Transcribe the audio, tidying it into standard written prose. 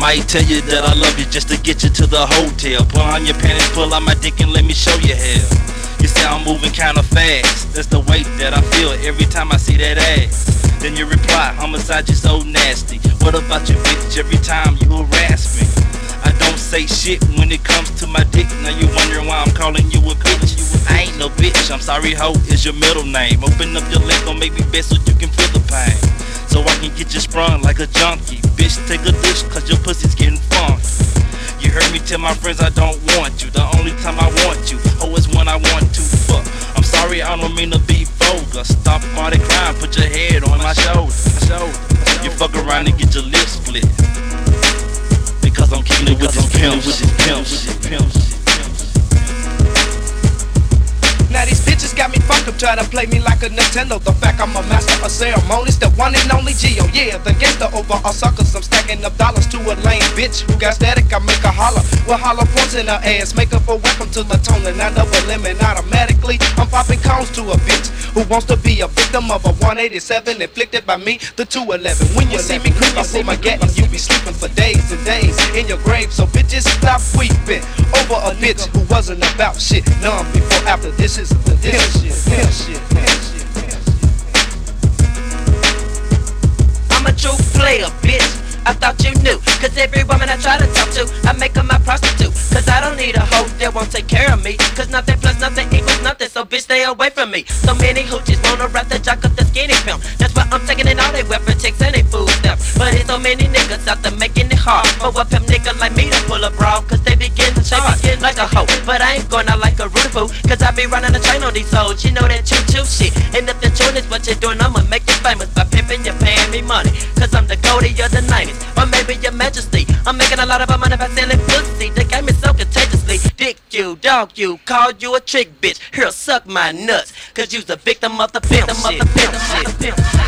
might tell you that I love you just to get you to the hotel. Pull on your panties, pull out my dick and let me show you hell. You say I'm moving kinda fast, that's the way that I feel every time I see that ass. Then you reply, homicide, you so nasty. What about you, bitch, every time you harass me? I don't say shit when it comes to my dick. Now you wondering why I'm calling you a bitch. I ain't no bitch, I'm sorry ho is your middle name. Open up your leg, gon' make me best so you can feel the pain. So I can get you sprung like a junkie. Bitch, take a dish cause your pussy's getting funky. You heard me tell my friends I don't want you. The only time I want you, oh, is when I want to fuck. I'm sorry, I don't mean to be vulgar. Stop all that crying, put your head on my shoulder. You fuck around and get your lips split. Because I'm keeping it with this pimp shit. Now these bitches got me fucked up, try to play me like a Nintendo. The fact I'm a master of ceremonies, the one and only Geo. Yeah, the gangster over all suckers. I'm stacking up dollars to a lame bitch who got static. I make her holler with hollow points in her ass. Make her for welcome to the tone and I double lemon. Automatically, I'm popping cones to a bitch who wants to be a victim of a 187 inflicted by me, the 211. When you see me creep, I see my gat and you be sleeping for days and days in your grave. So bitches, stop weeping over a bitch who wasn't about shit. None before, after this is the pimp shit. I'm a true player, bitch. I thought you knew, cause every woman I try to talk to, I make her my prostitute. Cause I don't need a hoe that won't take care of me. Cause nothing plus nothing equals nothing, so bitch stay away from me. So many hoochies wanna wrap the jock up the skinny pimp. That's why I'm taking in all they weapon chicks and they food stuff. But there's so many niggas out there making it hard for a pimp nigga like me to pull a bra. Cause they begin to charge like a hoe. But I ain't going out like a rude boo, cause I be running a train on these hoes. You know that choo-choo shit. And if the tune is what you're doing, I'ma make you famous by pimping you, paying me money. Cause I'm the Goldie of the 90s. Or maybe your majesty. I'm making a lot of money by selling pussy. The game is so contagiously. Dick you, dog you, call you a trick bitch. Here, suck my nuts. Cause you's a victim of the pimp shit.